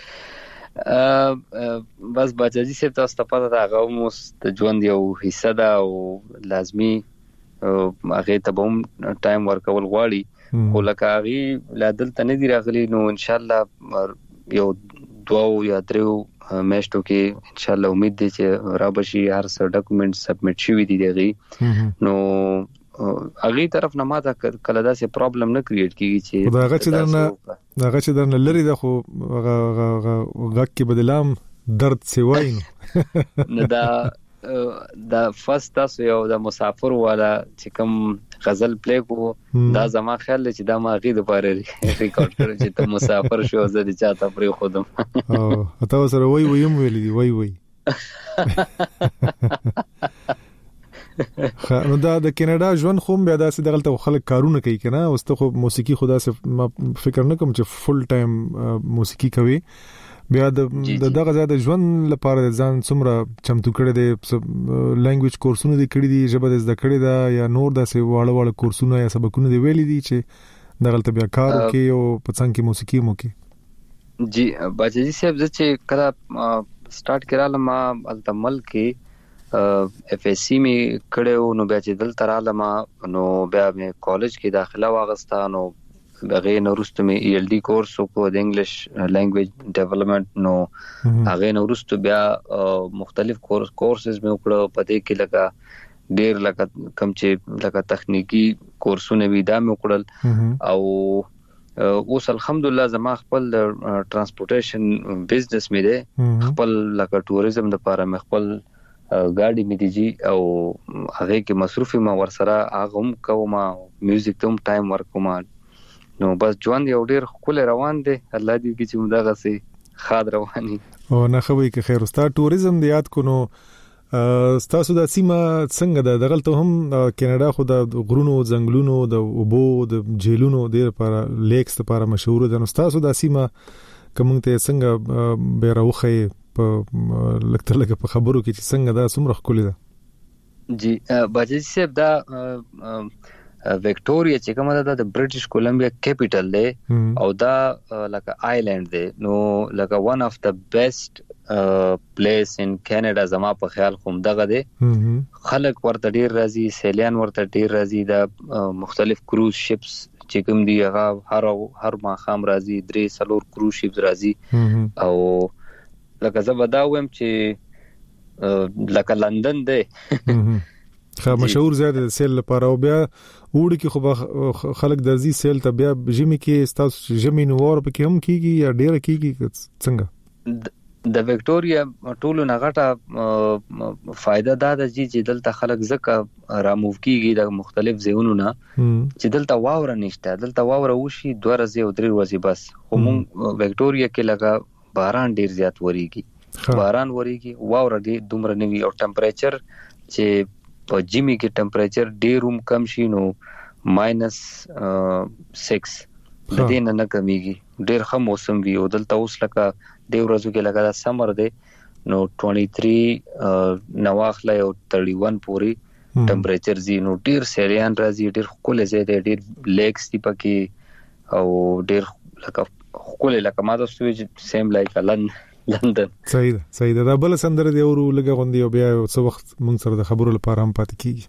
ا بس بچی سه تاسو ته پته دا غو مو د ژوند یو حصہ ده او لازمی هغه ته بم ټایم ورکول غواړي خو لکه هغه لادل ته نه دی راغلی نو ان شاء الله یو دوه یا درو میشتو کې ان شاء الله امید دي چې را بشي هر څه ډاکومېنټ سبمټ شوي دي دغه نو اغه طرف نه ماته کله دا سه پرابلم نه کریټ کیږي چې دا غچ درنه دا غچ درنه لري د خو غږ کې بدلام درد سی واین نه دا دا فرست تاسو یو د مسافر والا چې کوم غزل پلی کو دا زما خیال چې دا ما غي د پاره ریکارډ کړو چې ته مسافر شو زه دې چاته پرې خودم او تاسو سره وای ویم ویل دي وای وای نو دا د کینیډا ژوند خو بیا داسې دغلته خلک کارونه کوي کنه اوس ته خو موسیقي خدا سه فکر نه کوم چې فل ټایم موسیقي کوي بیا د دغه زیاده ژوند لپاره ځان څومره چمتو کړی دی لانګویج کورسونه دي کړی دي ژبه د زده کړی دا یا نور داسې واړه واړه کورسونه یا سبقونه دی ویلي دي چې دغلته بیا کار وکي او په څنګه کې موسیقي مو کې جی بچی صاحب چې کله سٹارټ کړل ما التمل کې اف ایس سی می کړو نو بیا چې دل تراله ما نو بیا مې کالج کې داخله واغستا نو هغه نو رستو می ای ال ډی کورس کو د انګلیش لانګویج ډیولپمنٹ نو هغه نو رستو بیا مختلف کورس کورسز می وکړو پدې کې لکه ډیر لکه کم چې لکه تخنیکی کورسونه وی دا می وکړل او اوس الحمدلله زما خپل ترانسپورټیشن بزنس می دی خپل لکه ټوریزم د لپاره می خپل ګاډي می دیږي او هغه کې مصروفي ما ورسره هغه هم کوم میوزیک ته هم ټایم ورکوم نو بس ژوند یو ډیر خپل روان دی الله دې کې چې مداغه سي خاد رواني او نه خوي کې خیر استا ټوریزم دی یاد کو نو تاسو د سیمه څنګه د دغلته هم کینیډا خو د غرونو ځنګلونو د اوبو د جیلونو ډیر لپاره لیکس لپاره مشهور ده نو تاسو د سیمه کوم ته څنګه به راوخه په لکه لکه په خبرو کې چې څنګه دا څومره خولي ده جی باجی صاحب دا وکټوريا چې کومه ده د برټش کولمبیا کیپټل دی او دا لکه آیلند دی نو لکه ون اف د بیسټ پلیس ان کینیډا زما په خیال کوم دغه دی خلک ورته ډیر راځي سیلیان ورته ډیر راځي دا مختلف کروز شپس چې کوم دی هغه هر هر ما خام راځي درې سلور کروز شپس راځي او لکه زبدا ويم چې لکه لندن دی خا مشهور زیاده سیل لپاره او بیا وړي کې خو خلک درځي سیل ته بیا ژمي کې تاسو ژمي نو ور پکې هم کیږي یا ډیر کیږي څنګه د وکټوريا ټولو نغټه فائدہ دا د چې دلته خلک زکه را موو کیږي د مختلف ځایونو نه چې دلته واوره نشته دلته واوره وشي دوه ورځې او درې ورځې بس خو مونږ وکټوريا کې لګا باران ډیر زیات وریږي باران وریږي واوره دې دومره نوي او ټمپریچر چې په جمی کې ټمپریچر ډیر هم کم شي نو ماینس سکس د دې نه نه کمیږي ډیر ښه موسم وي او دلته اوس لکه د ورځو کې لګا سمر دی نو तेईस نواخله او इकतीस پوري ټمپریچر زی نو ډیر سیریان راځي ډیر خپل ځای دی ډیر لیکس دی پکې او ډیر لکه خپل لکه ماده سوي سیم لایک لندن صحیح ده صحیح ده دا بل سندره دی ورو لګا غوندي او بیا څو وخت مونږ سره د خبرو لپاره هم پاتې کیږي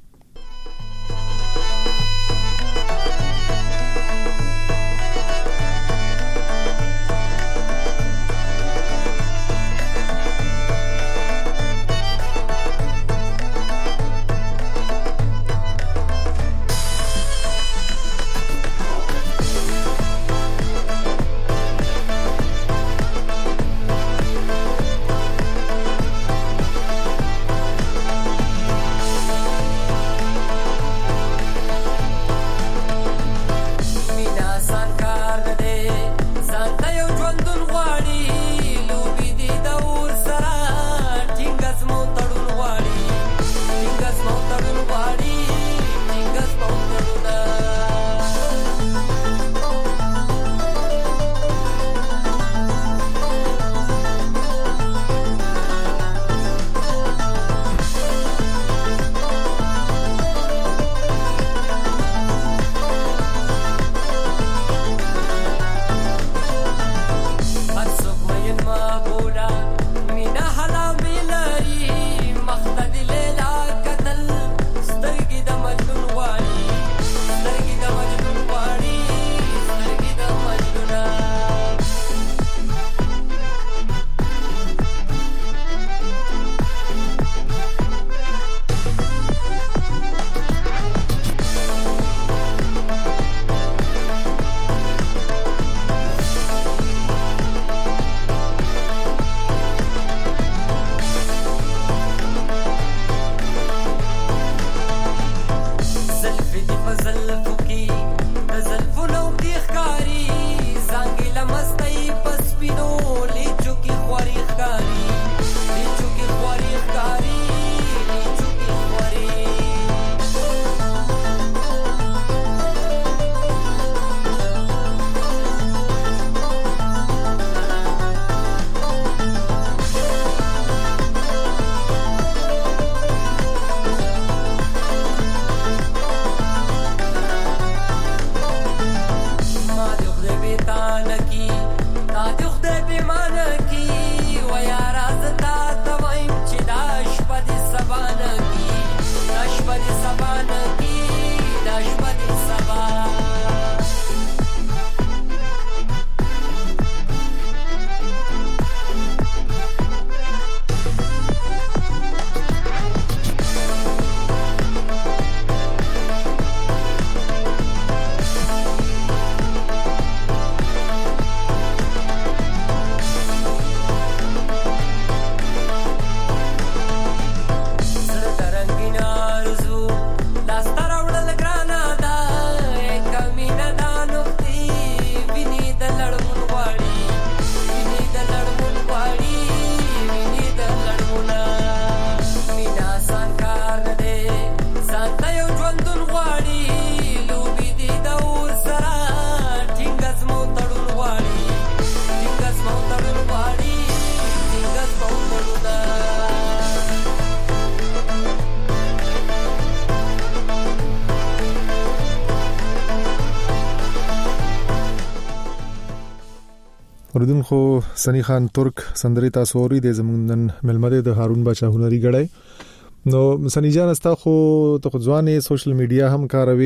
اوردونکو سنی خان ترک سندري تاسو اوري د زمونږ ملمده د هارون بچا هنري غړای نو سنی جان استا خو ته ځوانې سوشل میډیا هم کاروي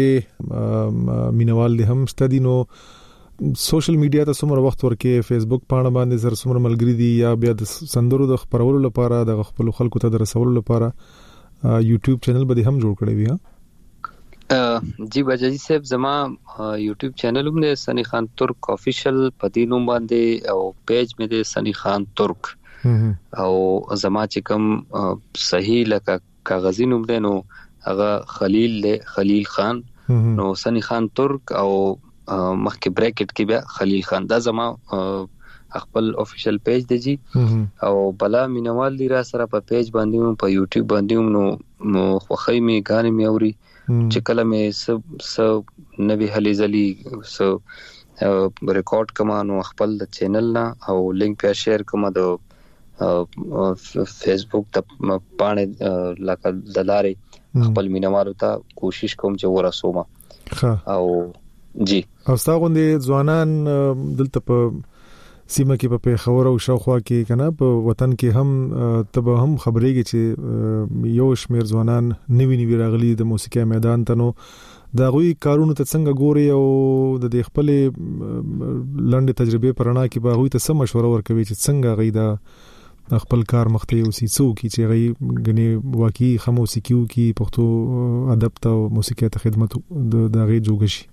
مینوال دي هم ستدي نو سوشل میډیا ته څومره وخت ورکې فیسبوک پاڼه باندې سر څومره ملګری دي یا بیا د سندرو د خبرولو لپاره د خپل خلکو ته د رسولو لپاره یوټیوب چینل به هم جوړ کړی وي ها جی بجاجي صاحب زما یوټیوب چینل هم د سنی خان ترک افیشل پدینوم باندې او پیج مې د سنی خان ترک او زما چې کوم صحیح لکه کاغذی نوم دی نو هغه خلیل له خلیل خان نو سنی خان ترک او مخکې بریکټ کې بیا خلیل خان دا زما خپل افیشل پیج دی جی او بلا مینوال دی را سره په پیج باندې په یوټیوب باندې نو خوخی می غانې می اوري چې کله مې سب سب نبی حلی زلی سو ریکارډ کما نو خپل د چینل نه او لینک په شیر کما د فیسبوک ته باندې لکه دلاري خپل مینوالو ته کوشش کوم چې ورسوم او جی او تاسو غوندي ځوانان دلته په سیمه کې په پیښور او شاوخوا کې کنه په وطن کې هم تب هم خبرېږي چې یو شمیر ځوانان نوی نوی راغلي د موسیقي میدان ته نو دا غوي کارونه ته څنګه ګوري او د خپل لنډ تجربه پرانا کې به غوي ته سم مشوره ورکوي چې څنګه غي دا خپل کار مخته یو سیسو کې چې غي غني واقعي خموسیقيو کې پښتو ادب ته موسیقي ته خدمت د دغه جوړشي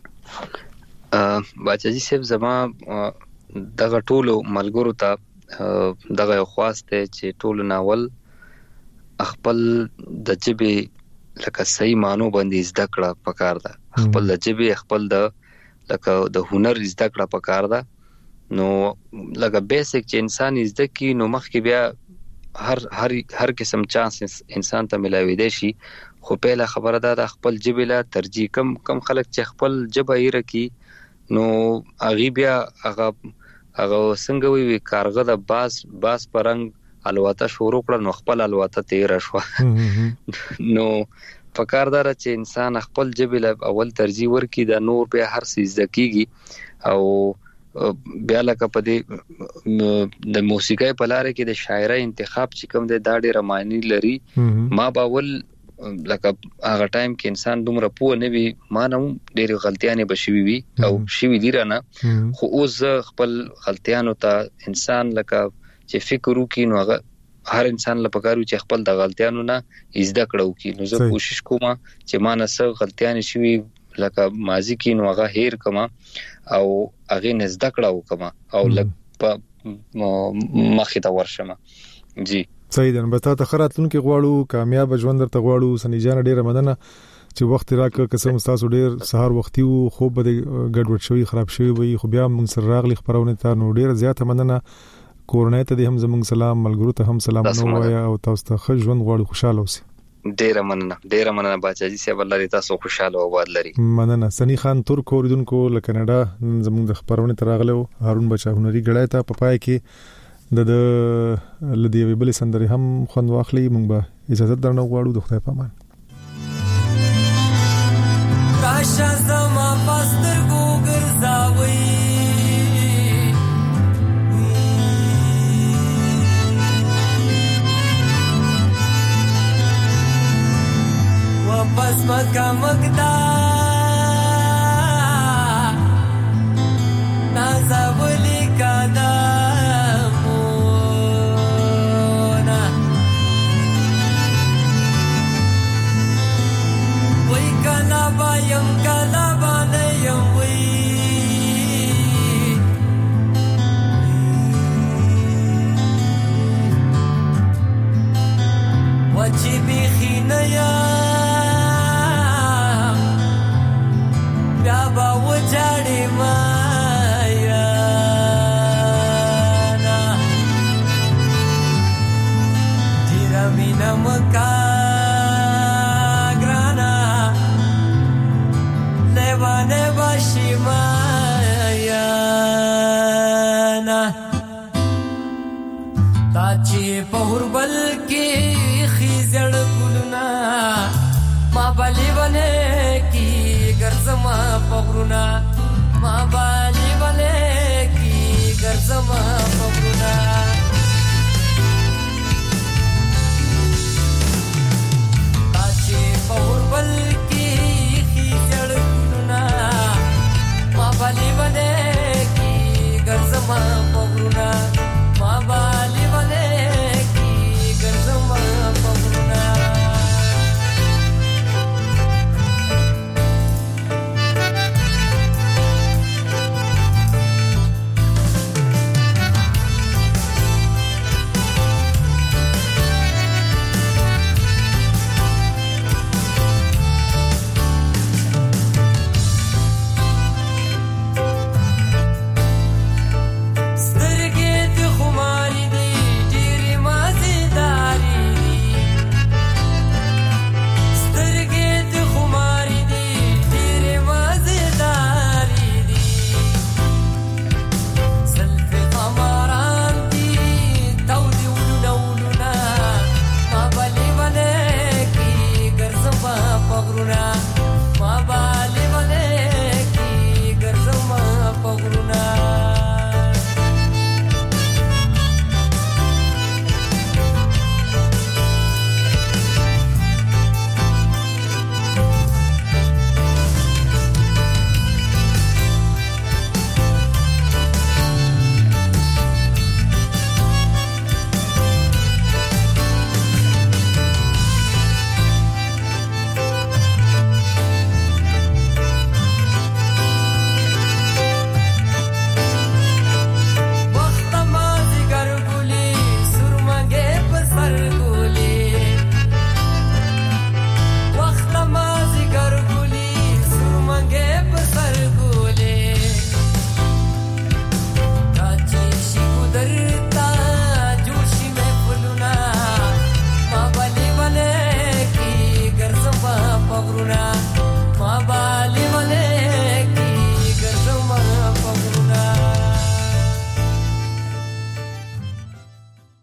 ا باچاجي صاحب زما دغه ټولو ملګرو ته دغه خواسته چې ټولو ناول خپل د جبه لکه صحیح مانو باندې زده کړه پکار ده خپل د جبه خپل د لکه د هنر زده کړه پکار ده نو لکه بیسیک چې انسان زده کی نو مخکې بیا هر هر هر قسم چانس انسان ته ملاوي دي شي خو په خبره ده د خپل جبه لا ترجیح کم کم خلک چې خپل جبه یې رکی نو اغي بیا هغه هغه څنګه وی کارغه د باس باس پرنګ الواته شروع کړ نو خپل الواته تیر شو نو فکردار چې انسان خپل جبل اول ترجیح ورکړي د نور به هر څه ځکیږي او بیا لکه په دې د موسیقۍ په لار کې د شاعرۍ انتخاب چې کوم د داډي رمانی لري ما باول لکه هغه ټایم کې انسان دومره پوه نه وي ما نه ډېر غلطیاں بشوي وي او شوي دي رانه خو اوس خپل غلطیانو ته انسان لکه چې فکر وکړي نو هغه هر انسان لپاره پکارو چې خپل د غلطیانو نه زده کړو کی نو زه کوشش کوم چې ما نه څه غلطیاں شوي لکه ماضی کې نو هغه هیر کما او هغه نه زده کړو کما او لکه مخې ته ورشم جی صحیح ده به تاسو خراتون کې غواړو کامیاب ژوند درته غواړو سنجان ډیره مدنه چې وخت راکړه قسم تاسو ډیر سهار وختي وو خو به ګډوډ شوی خراب شوی وي خو بیا موږ سره راغلي خبرونه ته نو ډیره زیاته مدنه کورنۍ ته هم زموږ سلام ملګرو ته هم سلام نو وایا او تاسو ته ښه ژوند غواړو خوشاله اوسئ ډیره مننه ډیره مننه باچاجي صاحب الله دې تاسو خوشاله او آباد لري مننه سنی خان ترک اوریدونکو له کاناډا زموږ د خبرونه ته راغلو هارون بچا هنري غړای ته په پای کې د د لدی ویبل سندري هم خوند واخلي مونږ به اجازه درنو غواړو د خدای په امان راشه زما پستر ګرځاوي واپس مکه مقدا نازولی کدا یم کلا باندې یم وی وچی بخینه یا بیا با وجاړې ما یا نا تیرا مینا مکا پهربل کې خيزړ ګلنا ما بالي ونه کی ګرځما پغرونا ما بالي ونه کی ګرځما